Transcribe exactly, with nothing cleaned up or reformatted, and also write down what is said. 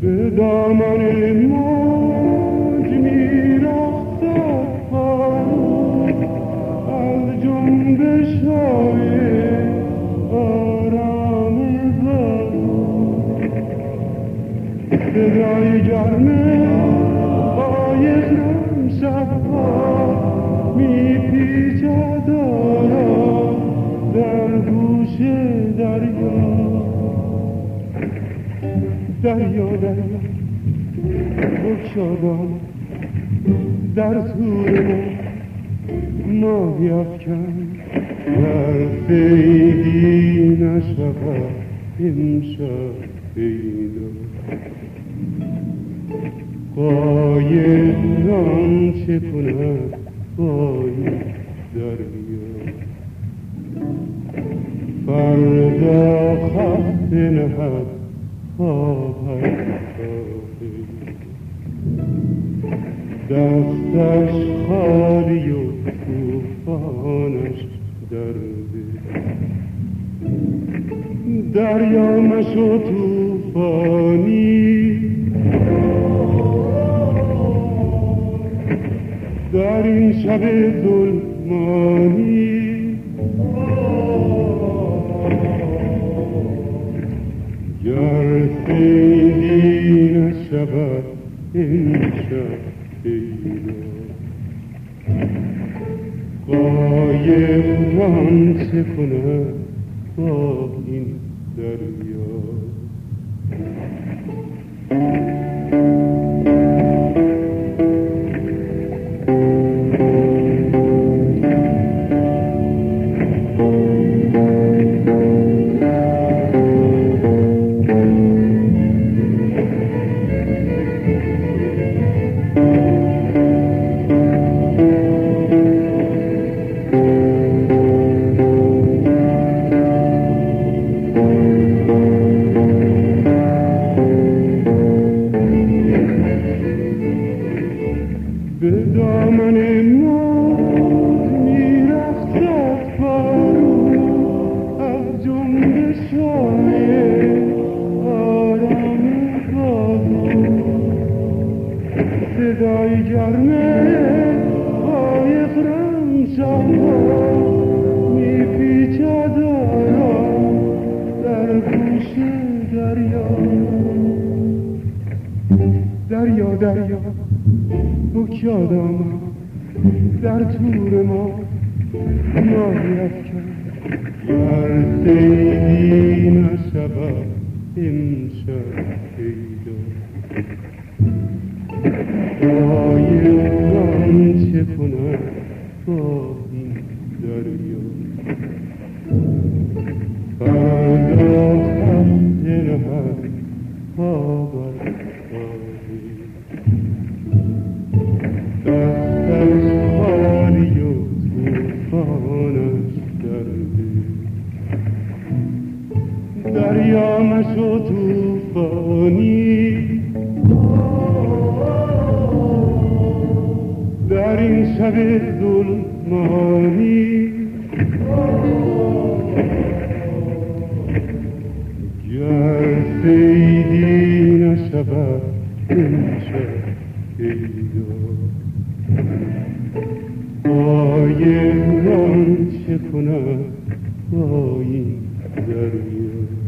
به دامن موج می‌رفتد پرو از جنبش‌های آرام بارون. صدای گرم قایقم شب‌ها می‌پیچد آرام در گوش دریا. دریا دریا بگشادان در تور ما ماهی افکن در فیدی نشود امشب پیدا. قایقان چه کند قایق دریا فردا خط نهد دستش خالی و توفانش درده. دریا مشو توفانی در این شب ظلمانی. گر خیلی نشود امشب پیدا. قایقان چه کند با این دریا. به دامن موج می‌رفتد پرو از جنبش‌های آرام بارون. صدای گرم قایق رمش‌ها می‌پیچد آرام در گوش دریا. دریا دریا بگشادان در تور ما ماهی افکن گر صیدی نشود امشب پیدا. قایقان چه کند با این دریا. فردا خط نهد پا بر دستش خالی و توفانش درده. دریا مشو توفانی در این شب ظلمانی. گر صیدی نشود امشب پیدا. قایقان چه کند با این دریا.